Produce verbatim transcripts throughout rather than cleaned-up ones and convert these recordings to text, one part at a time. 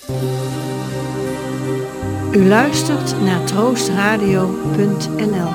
U luistert naar troostradio punt n l.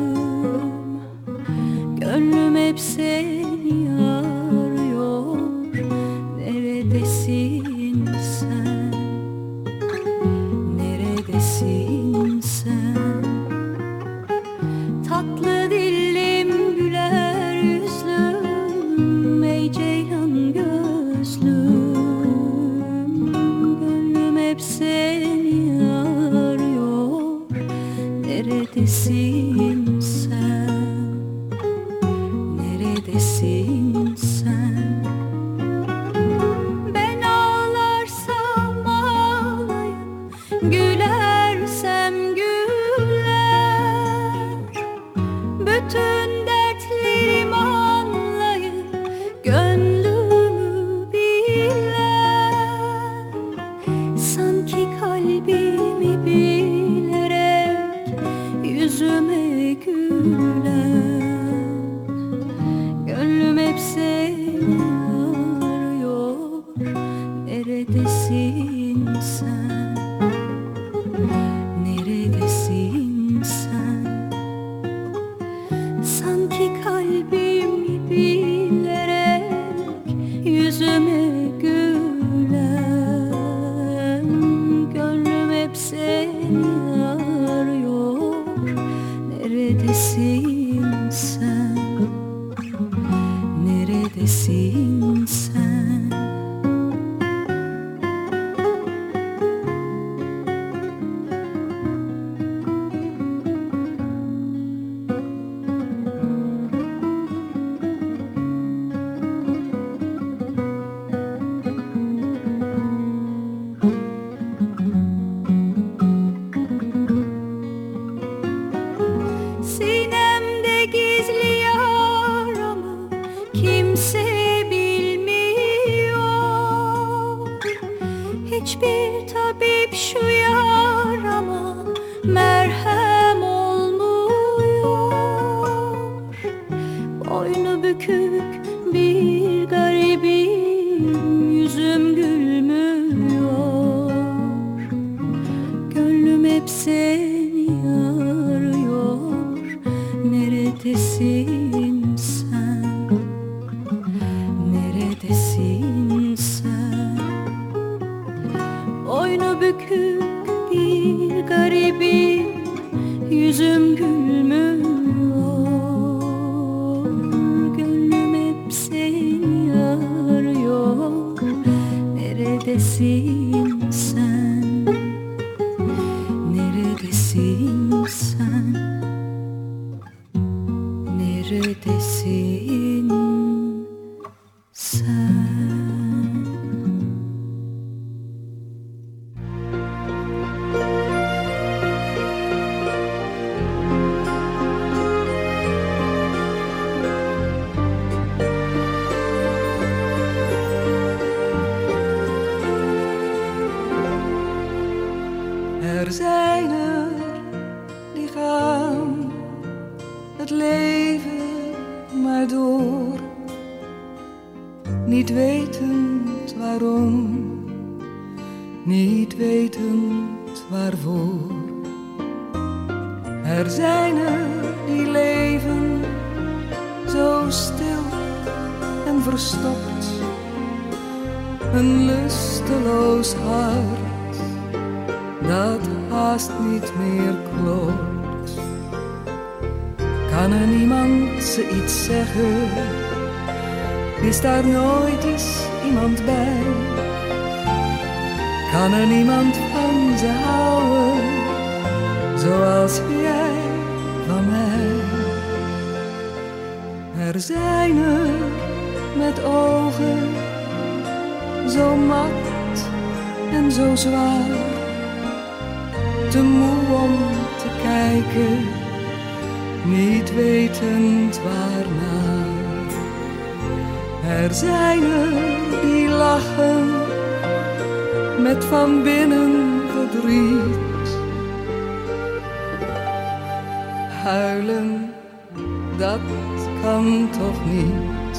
Gönlüm hep seni arıyor. Neredesin sen? Neredesin sen? Ben ağlarsam ağlayıp gülersem güler, bütün dertlerim anlayıp gönlümü biler. Sanki kalbimi bilerek yüzüme güler. Gönlüm hep seni arıyor. Neredesin sen? Neredesin sen? Sanki kalbimi bilerek yüzüme güler. Gönlüm hep seni arıyor. Neredesin sen? Neredesin sen? Sinemde gizli yaramı kimse bilmiyor. Hiçbir tabip şu yarama merhem olmuyor. Boynu bükük bir garibim, yüzüm gülmüyor. Gönlüm hep seni arıyor. Neredesin sen? Neredesin sen? Boynu bükük bir garibim, yüzüm gülmüyor. Gönlüm hep seni arıyor. Neredesin sen? Neredesin sen? Neredesin sen? Er zijn er die gaan het leven maar door, niet wetend waarom, niet wetend waarvoor. Er zijn er die leven zo stil en verstopt, een lusteloos hart dat haast niet meer klopt. Kan er niemand ze iets zeggen? Is daar nooit eens iemand bij? Kan er niemand van ze houden, zoals jij van mij? Er zijn er met ogen zo mat en zo zwaar, te moe om te kijken, niet wetend waarnaar. Er zijn er die lachen met van binnen verdriet. Huilen, dat kan toch niet?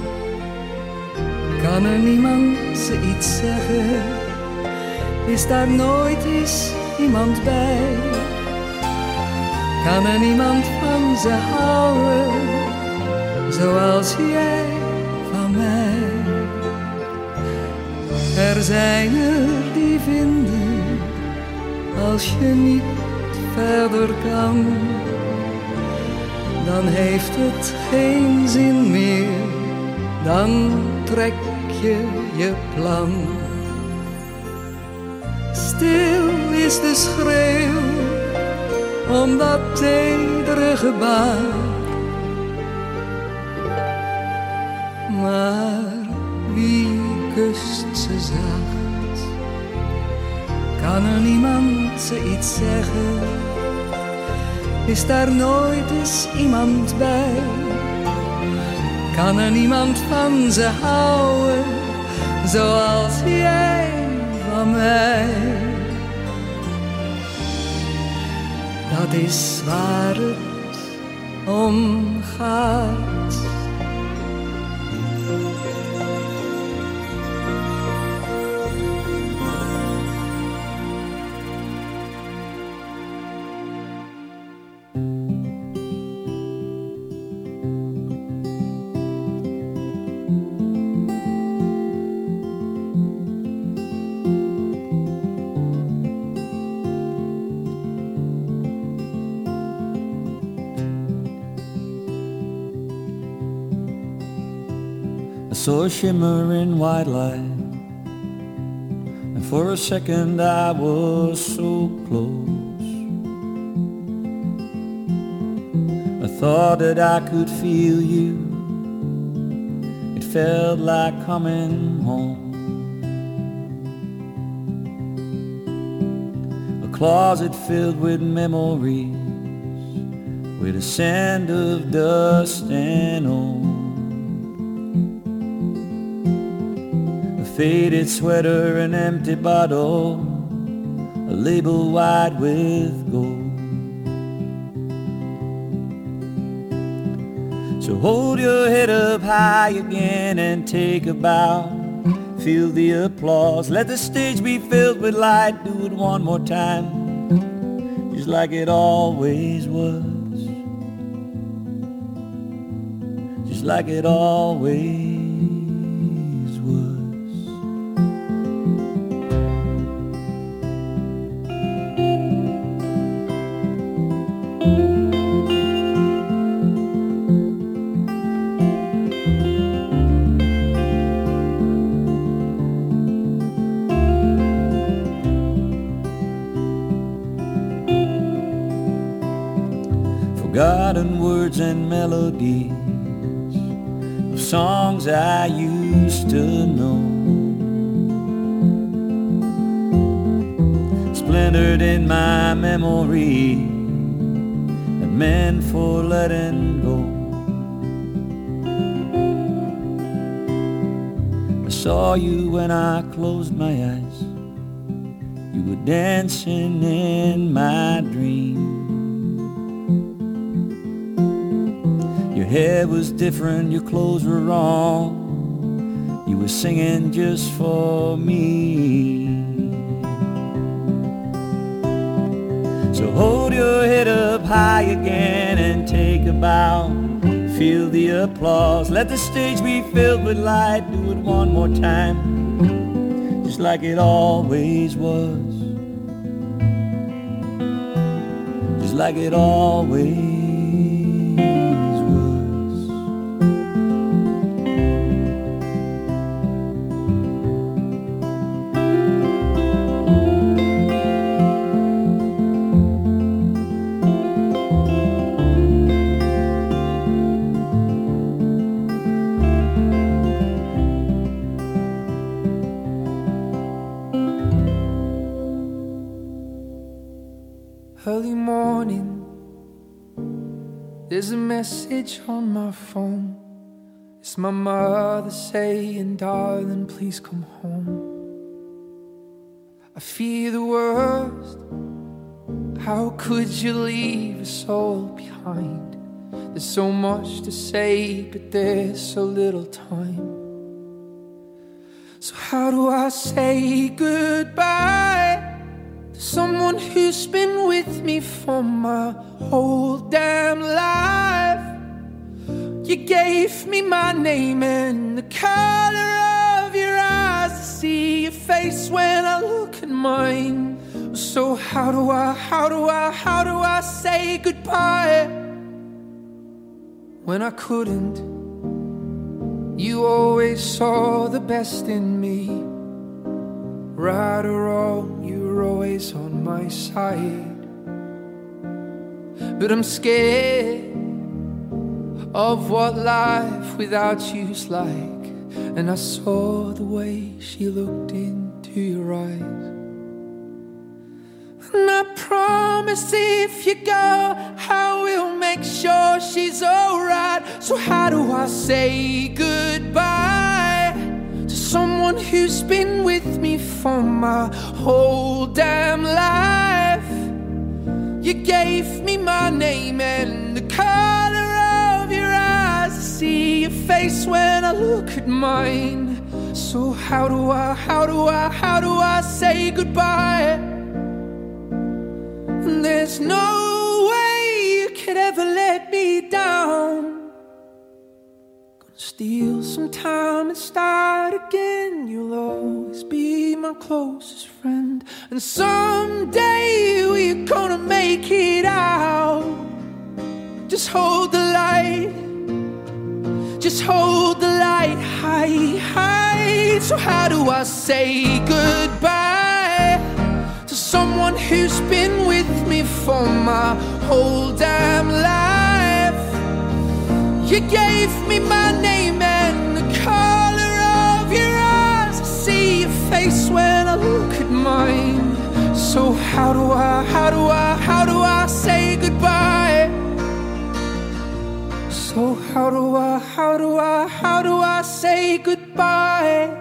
Kan er niemand ze iets zeggen? Is daar nooit eens iemand bij? Kan er niemand van ze houden, zoals jij van mij? Er zijn er die vinden, als je niet verder kan, dan heeft het geen zin meer, dan trek je je plan. Stil is de schreeuw om dat tedere gebaar. Maar wie kust ze zacht? Kan er niemand ze iets zeggen? Is daar nooit eens iemand bij? Kan er niemand van ze houden, zoals jij van mij? Dat is waar het om gaat. I saw a shimmering white light, and for a second I was so close. I thought that I could feel you. It felt like coming home. A closet filled with memories, with a sand of dust and old. Faded sweater, an empty bottle, a label wide with gold. So hold your head up high again and take a bow. Feel the applause, let the stage be filled with light. Do it one more time, just like it always was. Just like it always. Forgotten words and melodies of songs I used to know, splintered in my memory and meant for letting go. I saw you when I closed my eyes. You were dancing in my dream. Your hair was different, your clothes were wrong. You were singing just for me. So hold your head up high again and take a bow. Feel the applause, let the stage be filled with light. Do it one more time, just like it always was. Just like it always was. Early morning, there's a message on my phone. It's my mother saying, darling, please come home. I fear the worst. How could you leave us all behind? There's so much to say, but there's so little time. So how do I say goodbye to someone who's been with me for my whole damn life? You gave me my name and the color of your eyes to see your face when I look at mine. So how do I, how do I, how do I say goodbye when I couldn't? You always saw the best in me. Right or wrong, you were always on my side. but I'm scared of what life without you's like. And I saw the way she looked into your eyes. And I promise if you go, I will make sure she's alright. So how do I say goodbye to someone who's been with me for my whole damn life? You gave me my name and the color of your eyes. I see your face when I look at mine. So how do I, how do I, how do I say goodbye? And there's no way you could ever let me down. Gonna steal some time and start again. You'll always be my closest friend. And someday we're gonna make it out. Just hold the light. Just hold the light high, high. So how do I say goodbye to someone who's been with me for my whole damn life? You gave me my name and the color of your eyes. I see your face when I look at mine. So how do I, how do I, how do I say goodbye? So how do I, how do I, how do I say goodbye?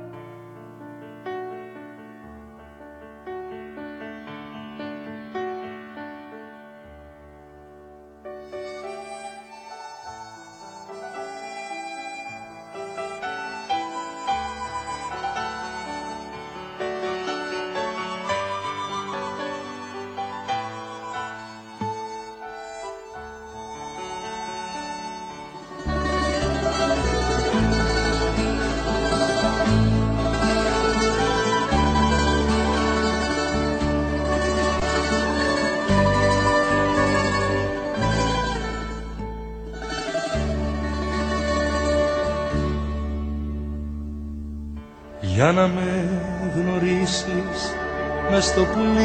Για να με γνωρίσεις μες στο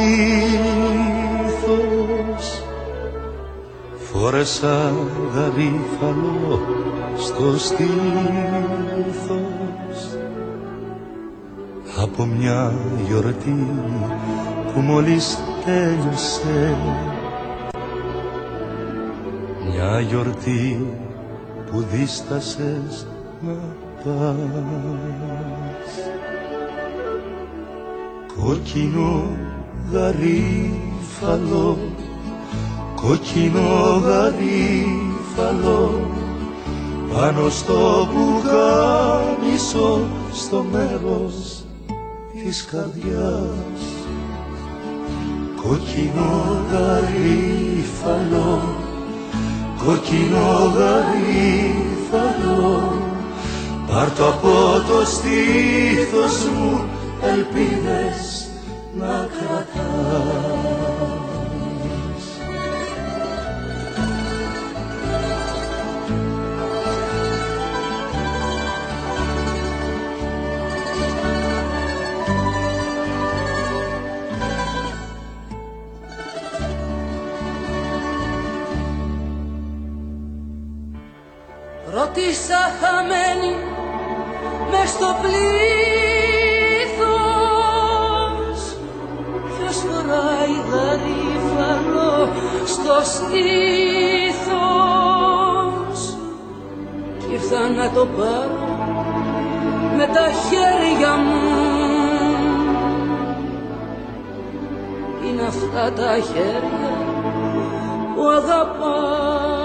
πλήθος, φόρεσα γαρίφαλο στο στήθος από μια γιορτή που μόλις τέλειωσε. Μια γιορτή που δίστασες να πας. Κόκκινο γαρίφαλο, κόκκινο γαρίφαλο, πάνω στο πουκάμισο, στο μέρος της καρδιάς. Κόκκινο γαρίφαλο, κόκκινο γαρίφαλο, πάρ' το από το στήθος μου, ελπίδες να κρατάς. Ρώτησα χαμένη μες στο πλήθος, ποιος φοράει γαρίφαλο στο στήθος. Κι ήρθα να το πάρω με τα χέρια μου. Είναι αυτά τα χέρια που αγαπάς.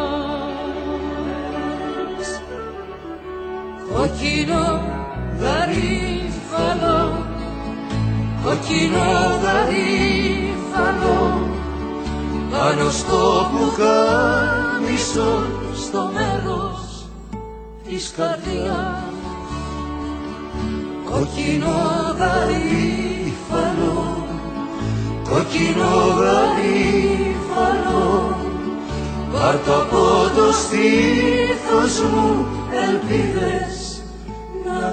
Κόκκινο γαρίφαλο, κόκκινο γαρίφαλο, πάνω στο πουκάμισο, στο μέρος της καρδιάς. Κόκκινο γαρίφαλο, κόκκινο γαρίφαλο, πάρ' το από το στήθος μου, ελπίδες να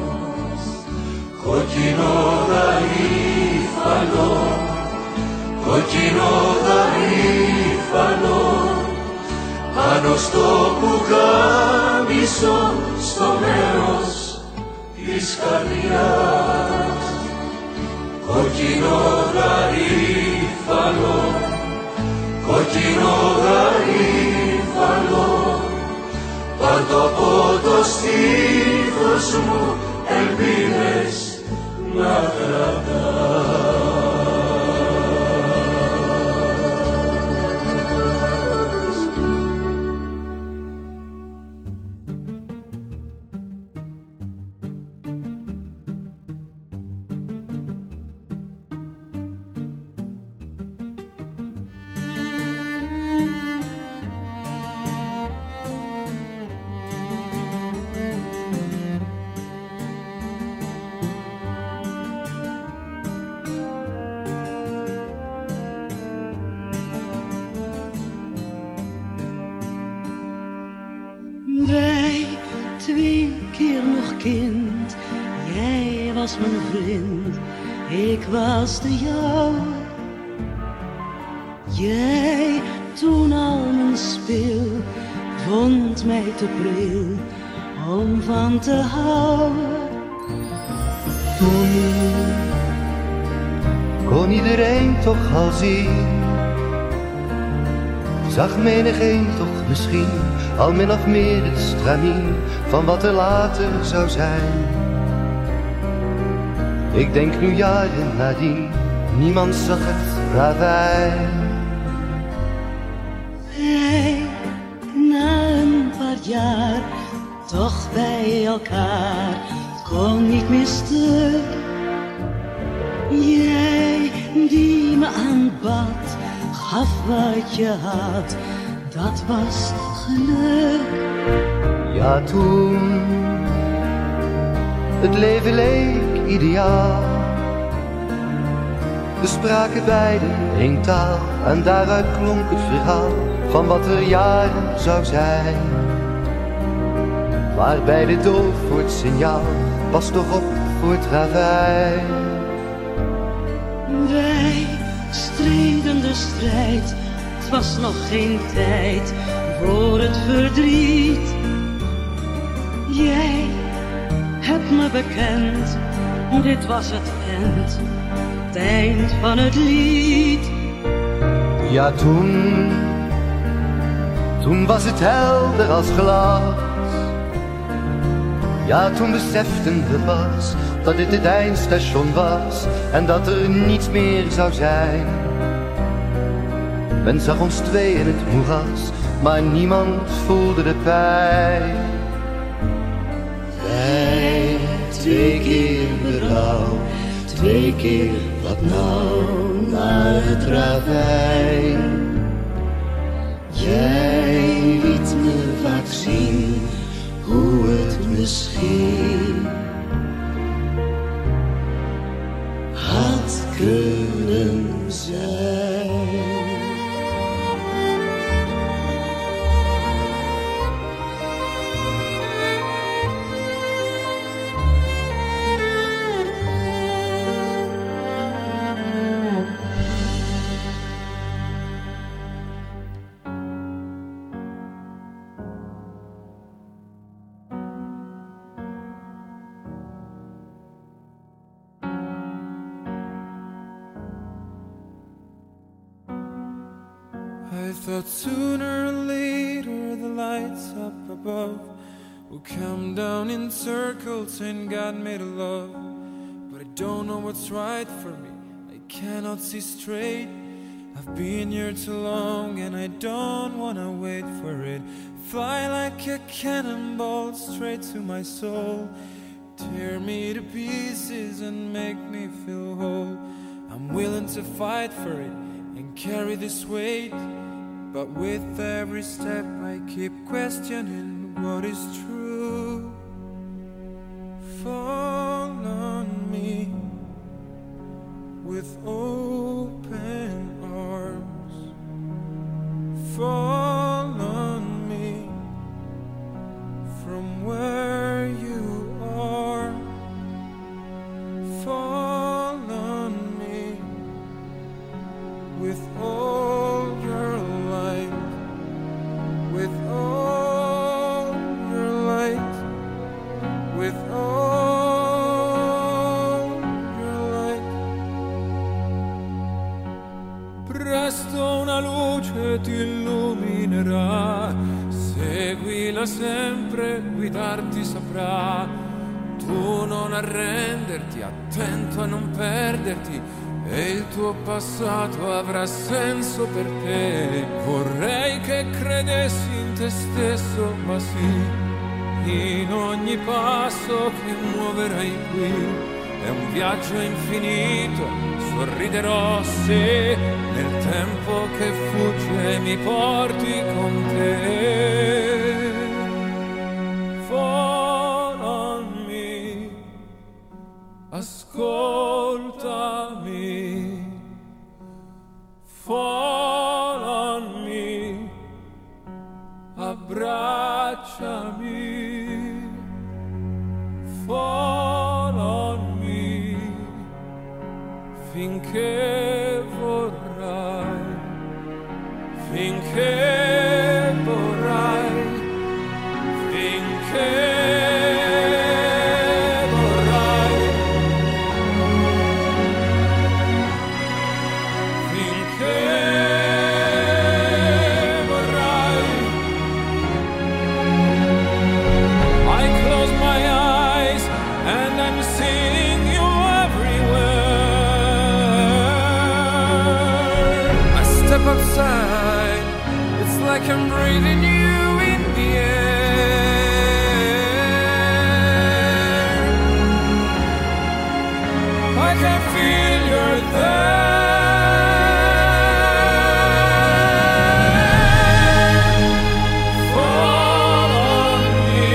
κρατάς. Κόκκινο γαρίφαλο, κόκκινο γαρίφαλο πάνω στο πουκάμισο στο μέρος της καρδιάς. Κόκκινο γαρίφαλο, κόκκινο γαρίφαλο, πάρ' το από το στήθος μου, ελπίδες να κρατάς. Wij, twee keer nog kind, jij was mijn vriend, ik was de jouwe. Jij, toen al mijn speel, vond mij te pril om van te houden. Toen kon iedereen toch al zien, zag menigeen toch misschien al min of meer het stramien van wat er later zou zijn. Ik denk nu jaren nadien, niemand zag het ravijn. Wij, na een paar jaar, toch bij elkaar, kon niet meer stuk. Jij, die me aanbad, gaf wat je had, dat was geluk. Ja, toen het leven leek ideaal, we spraken beiden één taal en daaruit klonk het verhaal van wat er jaren zou zijn. Maar beide doof voor het signaal, pas toch op voor het ravijn. Wij streden de strijd, het was nog geen tijd voor het verdriet. Jij hebt me bekend, dit was het eind, het eind van het lied. Ja, toen, toen was het helder als glas. Ja, toen beseften we pas dat dit het eindstation was en dat er niets meer zou zijn. Men zag ons twee in het moeras, maar niemand voelde de pijn. Wij, twee keer berouw, twee keer wat nou naar het ravijn. Jij liet me vaak zien hoe het misschien had kunnen zijn. I thought sooner or later the lights up above will come down in circles and God made a love. But I don't know what's right for me, I cannot see straight. I've been here too long and I don't wanna wait for it. Fly like a cannonball straight to my soul. Tear me to pieces and make me feel whole. I'm willing to fight for it and carry this weight. But with every step I keep questioning what is true. Fall on me with open arms. Fall on me from where you are. Fall on me with with all your light. Presto una luce ti illuminerà, seguila sempre, guidarti saprà. Tu non arrenderti, attento a non perderti, e il tuo passato avrà senso per te. Vorrei che credessi in te stesso, ma sì, in ogni passo che muoverai qui è un viaggio infinito. Sorriderò se nel tempo che fugge mi porti con te. Fall on me, ascoltami. Fall on me, abbracciami. Fall on me, finché vorrai, finché vorrai, finché vorrai, finché vorrai. I close my eyes and I'm seeing you everywhere. I step outside, it's like I'm breathing you in the air. I can feel you're there. Fall on me,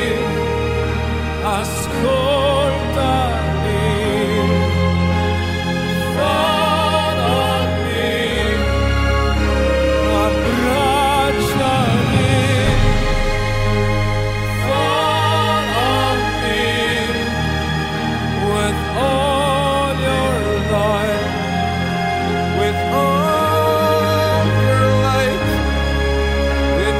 ascoltami. Fall on me, abbracciami. Fall on me with all your light, with all your light, with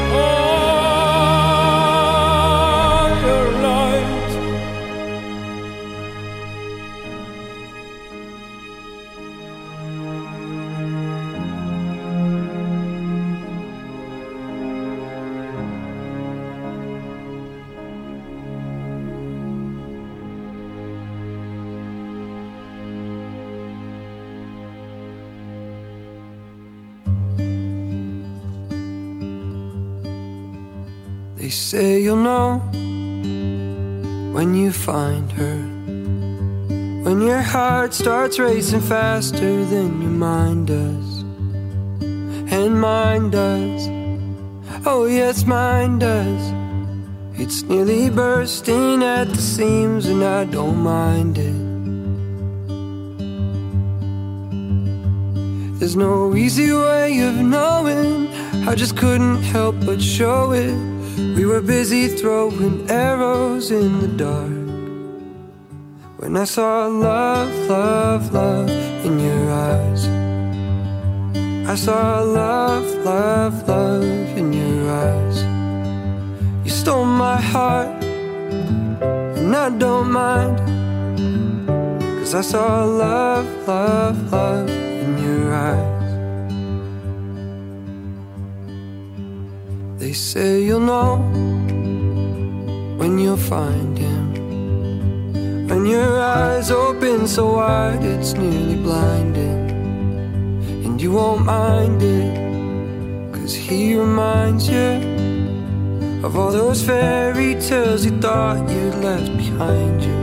all your light. They say you'll know when you find her, when your heart starts racing faster than your mind does. And mine does, oh yes, mine does. It's nearly bursting at the seams and I don't mind it. There's no easy way of knowing, I just couldn't help but show it. We were busy throwing arrows in the dark when I saw love, love, love in your eyes. I saw love, love, love in your eyes. You stole my heart, and I don't mind, 'cause I saw love, love, love in your eyes. They say you'll know when you'll find him, when your eyes open so wide it's nearly blinding. And you won't mind it, 'cause he reminds you of all those fairy tales you thought you'd left behind you.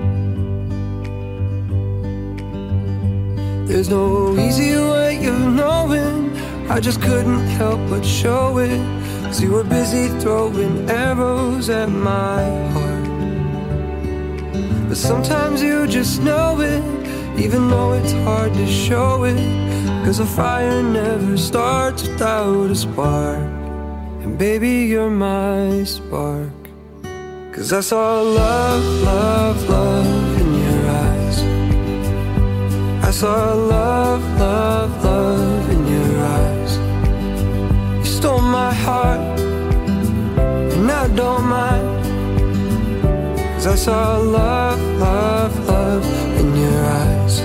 There's no easy way of knowing, I just couldn't help but show it. 'Cause you were busy throwing arrows at my heart. But sometimes you just know it, even though it's hard to show it. 'Cause a fire never starts without a spark. And baby, you're my spark. 'Cause I saw love, love, love in your eyes. I saw love, love, love in your eyes. You stole my heart, and I don't mind, 'Cause I saw love, love, love in your eyes.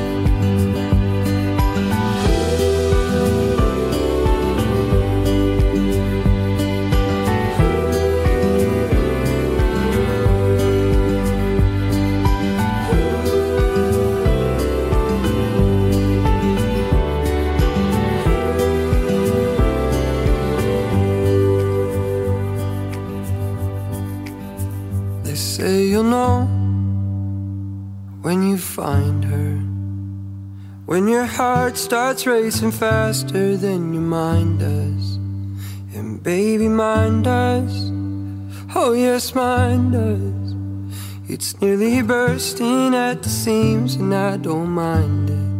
Say you'll know when you find her, when your heart starts racing faster than your mind does. And baby, mine does. Oh yes, mine does. It's nearly bursting at the seams and I don't mind it,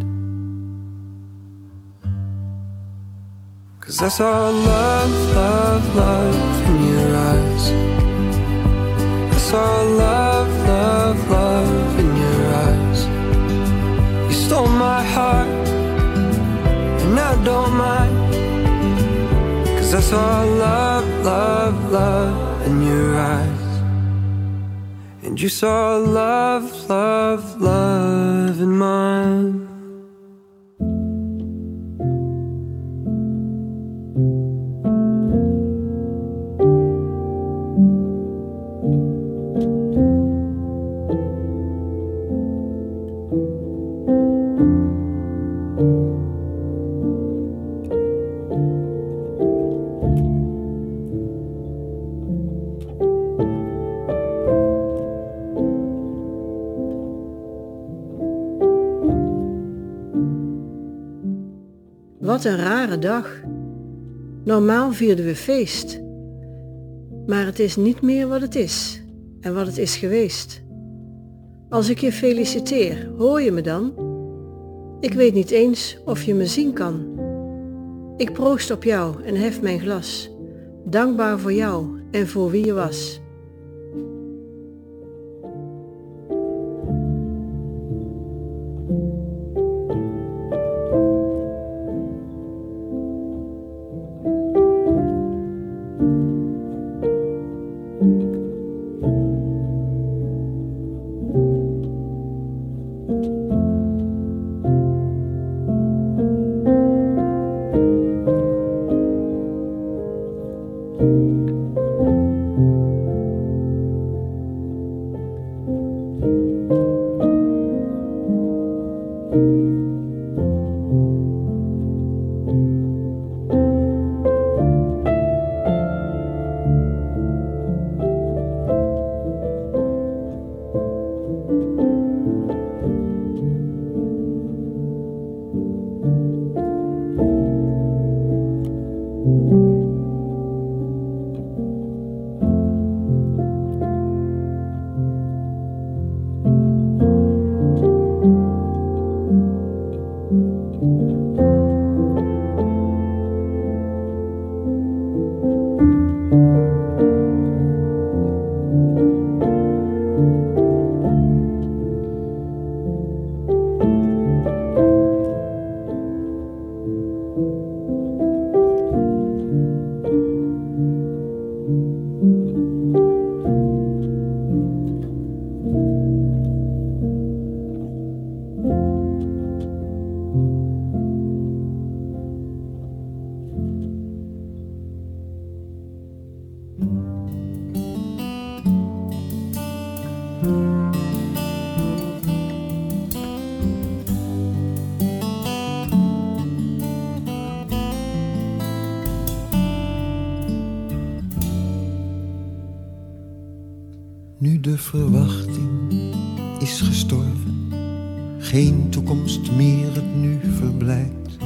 'cause I saw love, love, love in your eyes. I saw love, love, love in your eyes. You stole my heart, and I don't mind, 'cause I saw love, love, love in your eyes. And you saw love, love, love in mine. Wat een rare dag. Normaal vierden we feest. Maar het is niet meer wat het is en wat het is geweest. Als ik je feliciteer, hoor je me dan? Ik weet niet eens of je me zien kan. Ik proost op jou en hef mijn glas, dankbaar voor jou en voor wie je was. Nu de verwachting is gestorven, geen toekomst meer het nu verblijdt.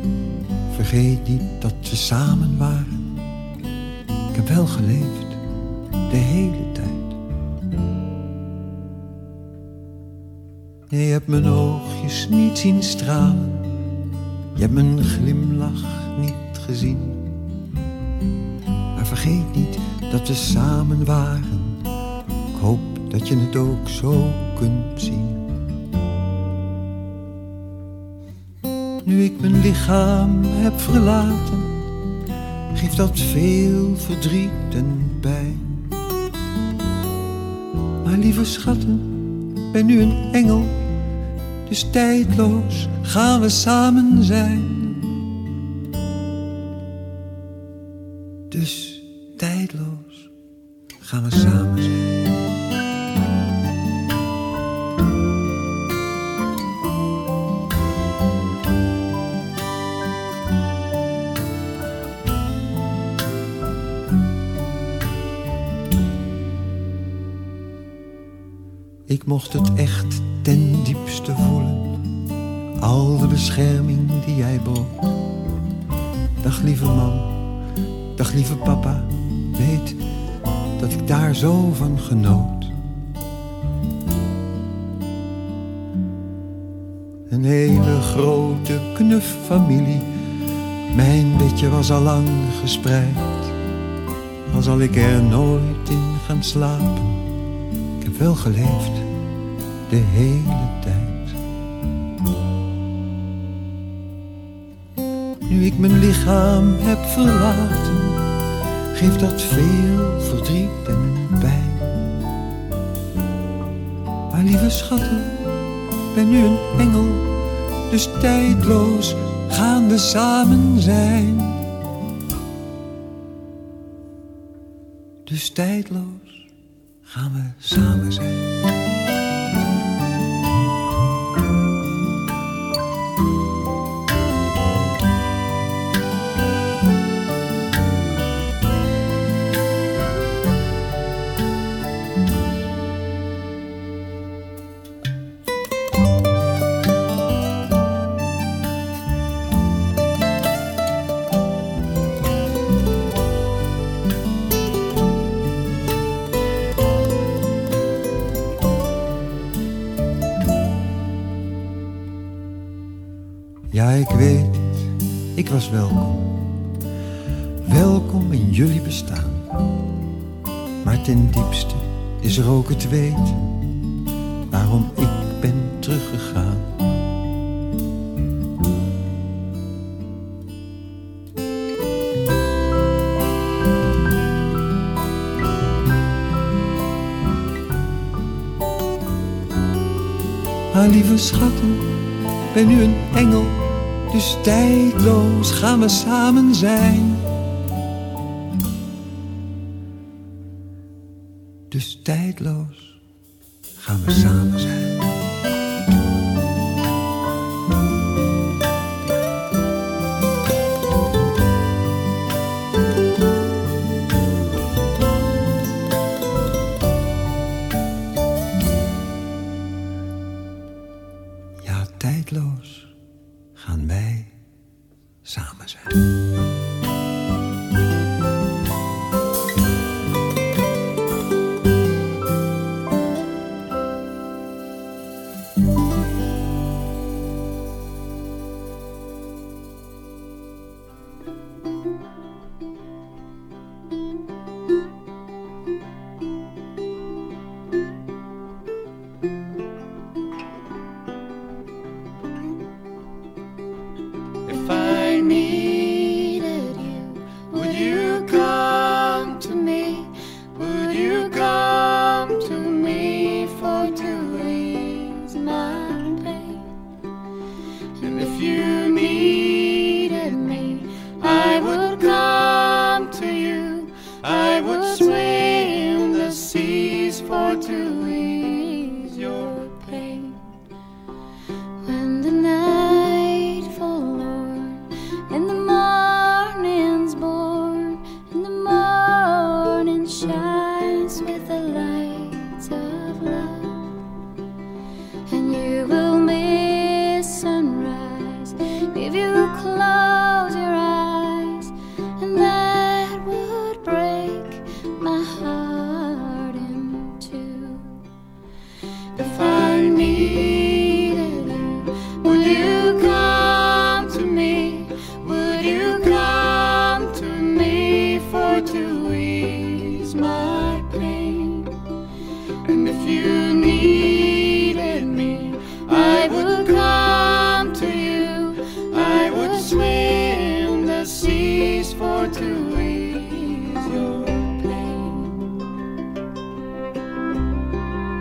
Vergeet niet dat we samen waren. Ik heb wel geleefd, de hele tijd. Je hebt mijn oogjes niet zien stralen, je hebt mijn glimlach niet gezien. Maar vergeet niet dat we samen waren. Ik hoop dat je het ook zo kunt zien. Nu ik mijn lichaam heb verlaten, geeft dat veel verdriet en pijn. Maar Maar lieve schatten, ben nu een engel, dus tijdloos gaan we samen zijn. Dus tijdloos gaan we samen zijn. Ik mocht het echt ten diepste voelen, al de bescherming die jij bood. Dag lieve mam, dag lieve papa, weet dat ik daar zo van genoot. Een hele grote knuffamilie, mijn bedje was al lang gespreid. Al zal ik er nooit in gaan slapen, ik heb wel geleefd de hele tijd. Nu ik mijn lichaam heb verlaten, geeft dat veel verdriet en pijn. Maar lieve schatten, ben nu een engel, dus tijdloos gaan we samen zijn. Dus tijdloos gaan we samen zijn. Ja, ik weet het, ik was welkom. Welkom in jullie bestaan. Maar ten diepste is er ook het weten waarom ik ben teruggegaan. Maar lieve schatten, ben nu een engel, dus tijdloos gaan we samen zijn. Dus tijdloos gaan we samen zijn. Ja, tijdloos gaan wij samen zijn. If I needed you, would you come to me? Would you come to me for to ease my pain? And if you needed me, I would come to you. I would swim the seas for to ease your pain. When the night forlorn and the morning's born and the morning shines with the lights of love, and you will miss sunrise if you close your eyes, and that would break my heart in two. If I needed you, would you come to me? Would you come to me for to ease my pain? And if you needed me, I would come to you. I would swim the seas for to ease your pain.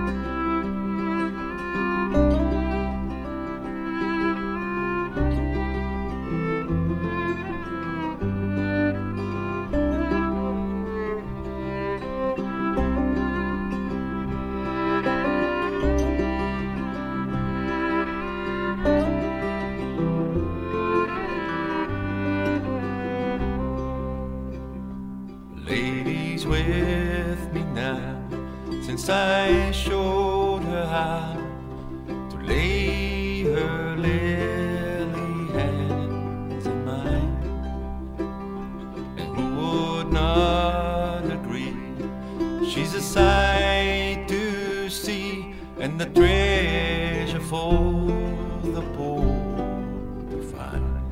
Jesus, I showed her how to lay her lily hands in mine. And who would not agree? She's a sight to see, and the treasure for the poor to find.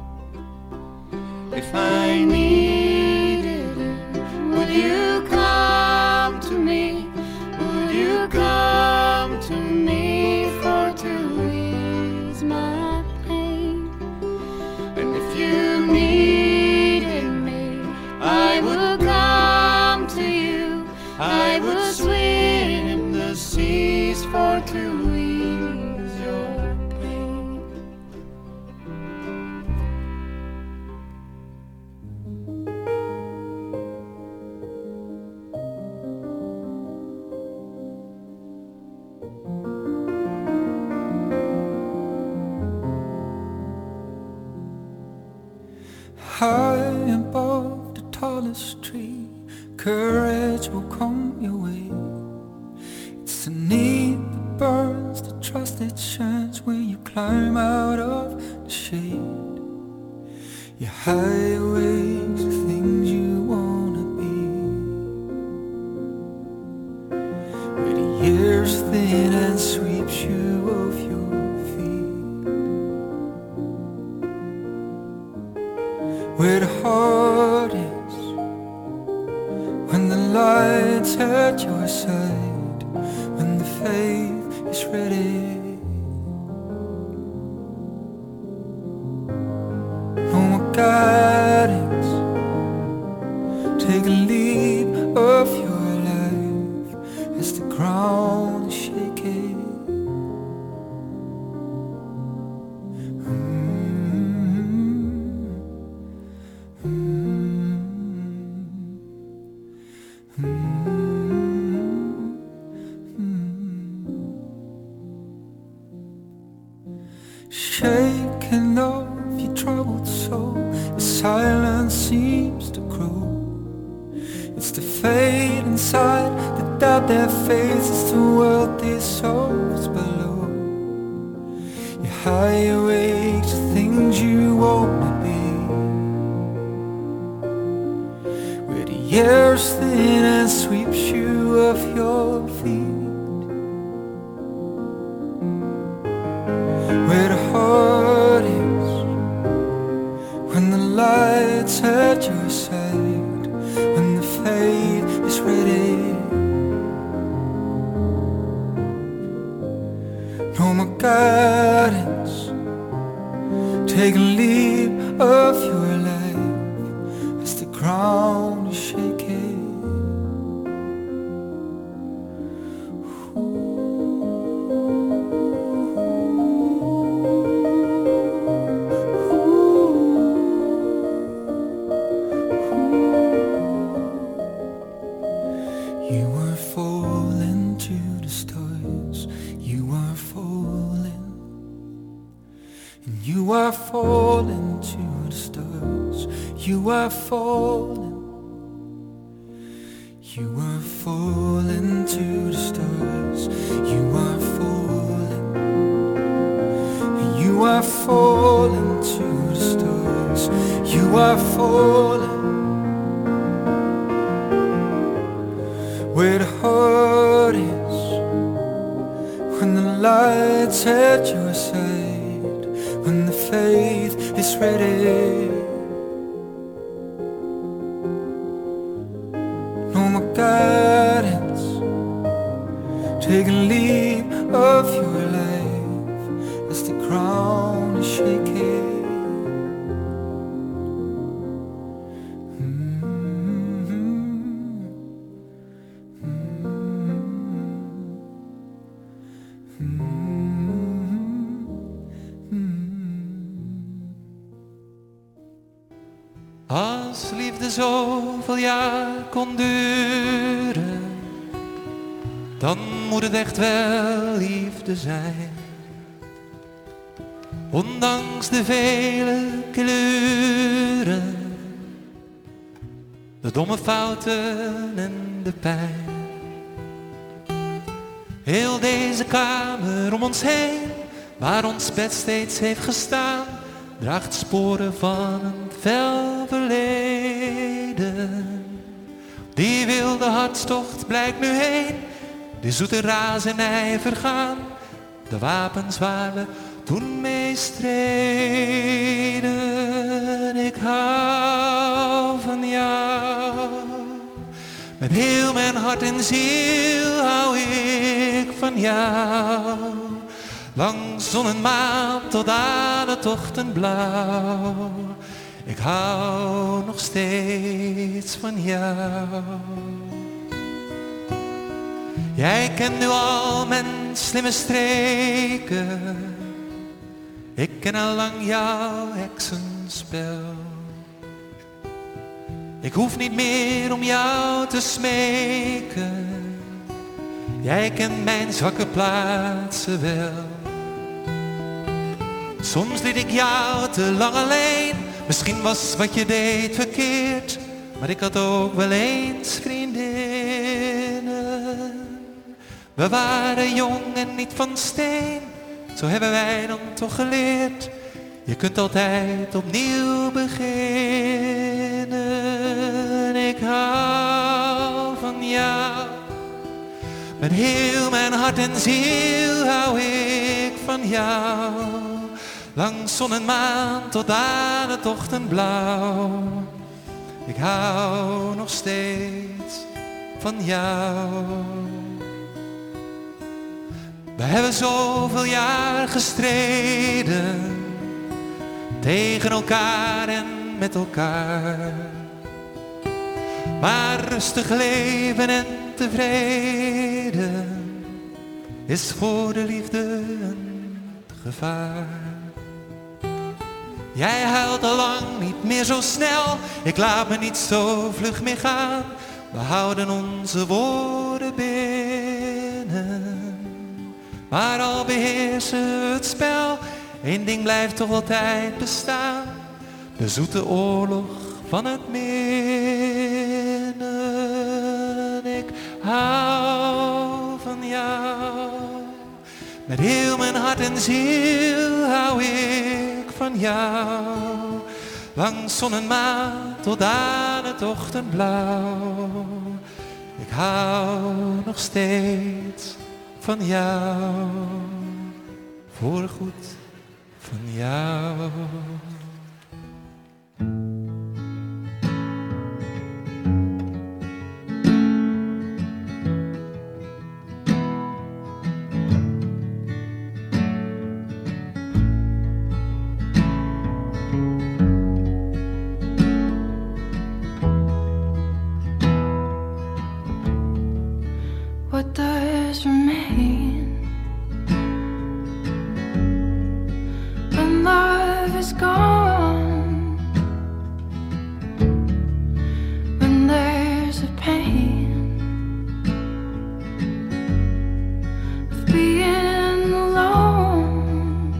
If I needed her, would you come to me? Would you come to me for to ease my pain? And if you needed me, I would come to you. I would swim the seas for to ease your pain. High above the tallest tree, courage will come your way. It's the need that burns, the trust that shines when you climb out of the shade. You're high awake to things you wanna be, where the air's thin and sweeps you off your feet, where the heart is when the light's at your side, when the faith is ready. No more guidance, take a leap of your life as the ground is shaking. Shaken off your troubled soul, the silence seems to grow. It's the fate inside, the doubt that faces the world dissolves below. You're high awake to things you wanna be, where the air's thin and sweeps you off your feet, where the heart is when the light's at your side, when the faith is ready. No more guidance, take a leap of your life as the ground is shaking. You are falling to the stars, you are falling, and you are falling to the stars, you are falling, you are falling to the stars, you are falling, and you are falling to the stars, you are falling, where the heart is when the light's at your side, when the faith is ready. No more guidance, take a leap of your life as the ground is shaking. Als liefde zoveel jaar kon duren, dan moet het echt wel liefde zijn. Ondanks de vele kleuren, de domme fouten en de pijn. Heel deze kamer om ons heen, waar ons bed steeds heeft gestaan, draagt sporen van een fel verleden. Die wilde hartstocht blijkt nu heen, die zoete razernij vergaan. De wapens waar we toen mee streden. Ik hou van jou. Met heel mijn hart en ziel hou ik van jou. Langs zon en maan tot aan het ochtendblauw. Ik hou nog steeds van jou. Jij kent nu al mijn slimme streken. Ik ken al lang jouw heksenspel. Ik hoef niet meer om jou te smeken. Jij kent mijn zwakke plaatsen wel. Soms liet ik jou te lang alleen. Misschien was wat je deed verkeerd, maar ik had ook wel eens vriendinnen. We waren jong en niet van steen, zo hebben wij dan toch geleerd. Je kunt altijd opnieuw beginnen. Ik hou van jou. Met heel mijn hart en ziel hou ik van jou. Langs zon en maan tot aan het ochtendblauw. Ik hou nog steeds van jou. We hebben zoveel jaar gestreden. Tegen elkaar en met elkaar. Maar rustig leven en tevreden is voor de liefde een gevaar. Jij huilt al lang niet meer zo snel. Ik laat me niet zo vlug meer gaan. We houden onze woorden binnen. Maar al beheersen we het spel, één ding blijft toch altijd bestaan. De zoete oorlog van het minnen. Ik hou van jou. Met heel mijn hart en ziel hou ik van jou. Langs zon en maan tot aan het ochtendblauw. Ik hou nog steeds van jou. Voorgoed van jou. What does remain when love is gone? When there's a pain of being alone,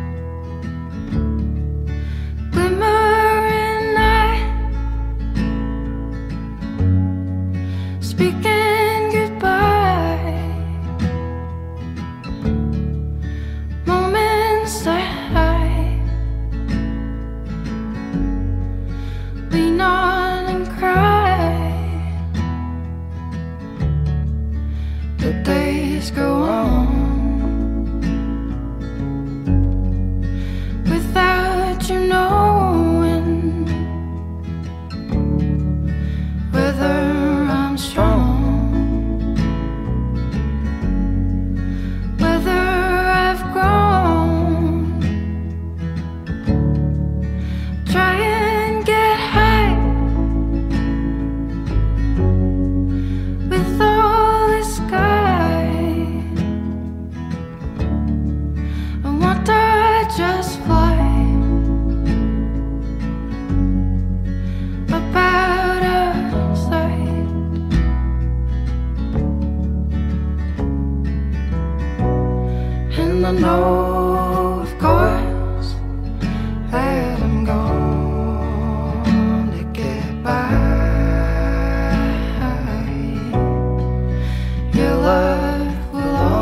glimmering night, speaking go on without you knowing whether I'm strong, whether I've grown. Try and get high with all the sky. Just fly about outside. And I know, of course, that I'm going to get by. Your love will always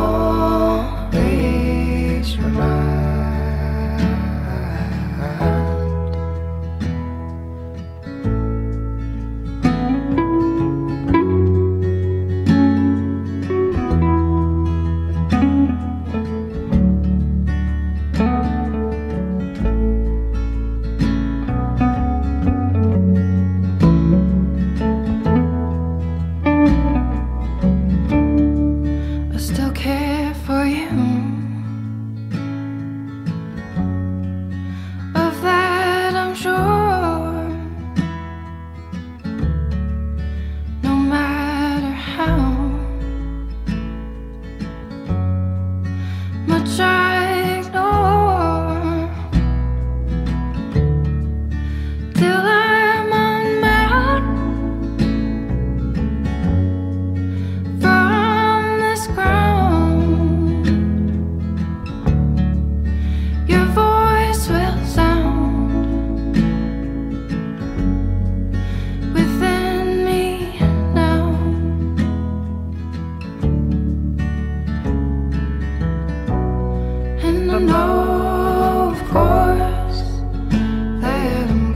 And I know, of course, that I'm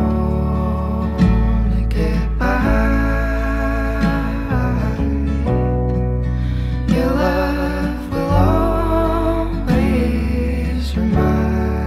gonna get by. Your love will always remind.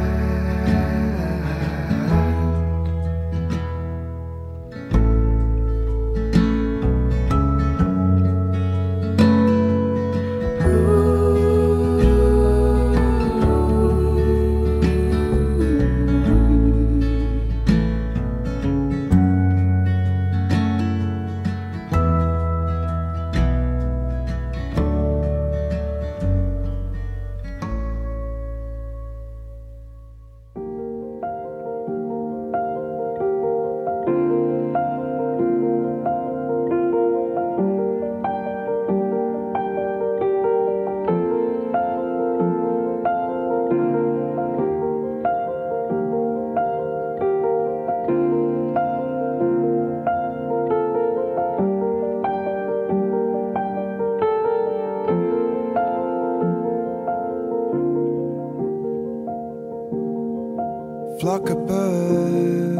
Flock of birds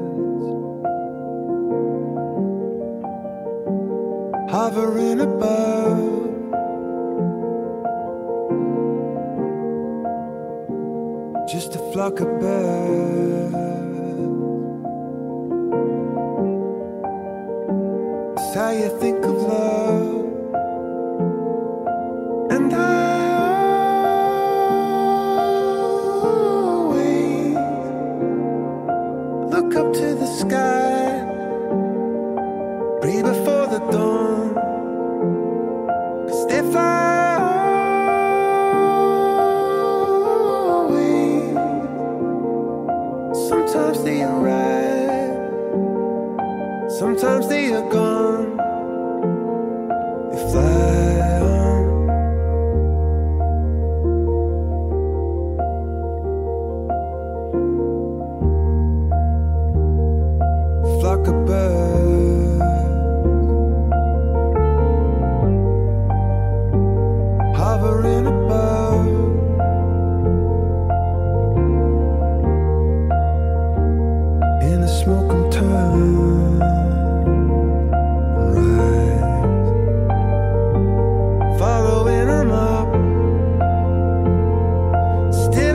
hovering above, just a flock of birds. It's how you think of love, and I look up to the sky, breathe before the dawn, 'cause they fly away. Sometimes they arrive, sometimes they are gone. They fly on. Flock of birds hovering above, in the smoke and turn and rise, following them up. Still I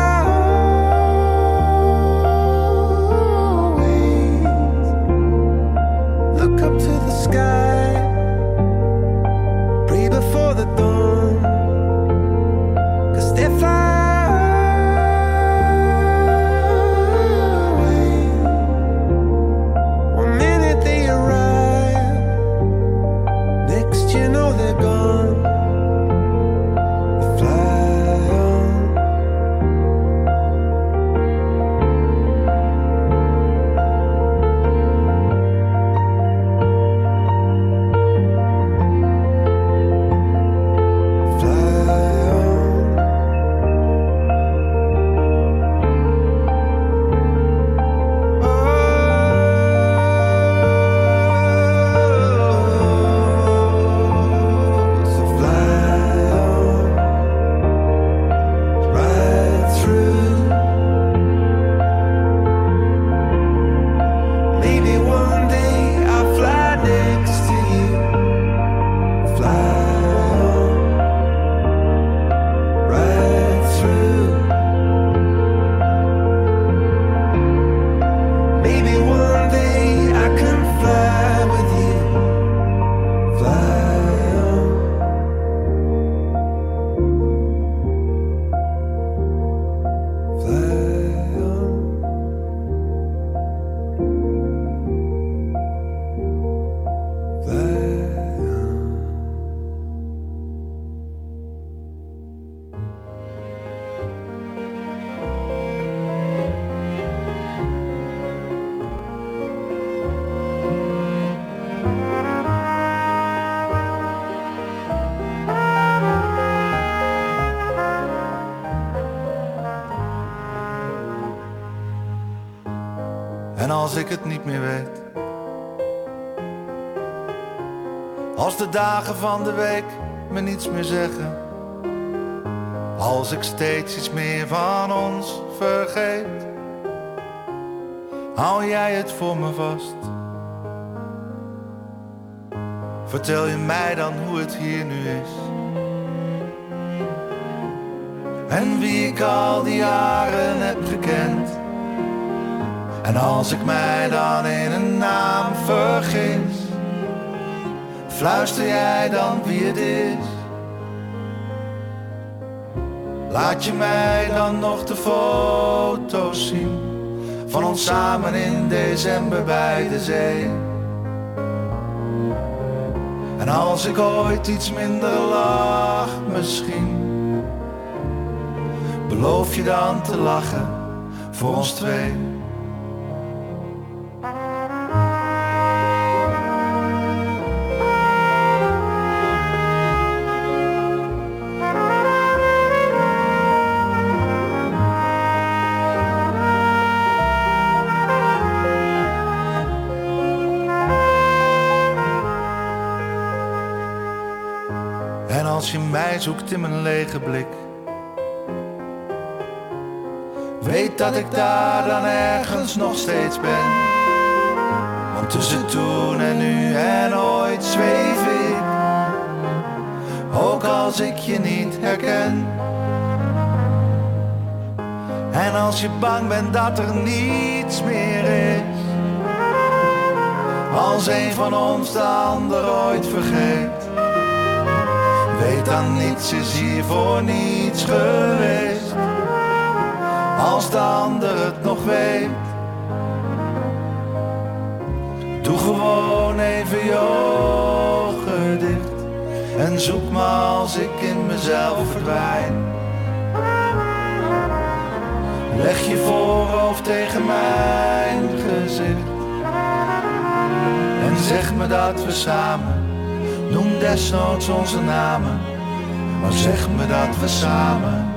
look up to the sky, breathe before the dawn, 'cause they fly away. One minute they arrive, next you know they're gone. They fly on. En als ik het niet meer weet, als de dagen van de week me niets meer zeggen, Als ik steeds iets meer van ons vergeet, hou jij het voor me vast. Vertel je mij dan hoe het hier nu is, en wie ik al die jaren heb gekend. En als ik mij dan in een naam vergis, fluister jij dan wie het is. Laat je mij dan nog de foto's zien van ons samen in december bij de zee. En als ik ooit iets minder lach misschien, beloof je dan te lachen voor ons twee. En als je mij zoekt in mijn lege blik, weet dat ik daar dan ergens nog steeds ben. Want tussen toen en nu en ooit zweef ik, ook als ik je niet herken. En als je bang bent dat er niets meer is, als een van ons de ander ooit vergeet, weet dan niets is hier voor niets geweest, als de ander het nog weet. Doe gewoon even je ogen dicht en zoek me als ik in mezelf verdwijn. Leg je voorhoofd tegen mijn gezicht en zeg me dat we samen, noem desnoods onze namen, maar zeg me dat we samen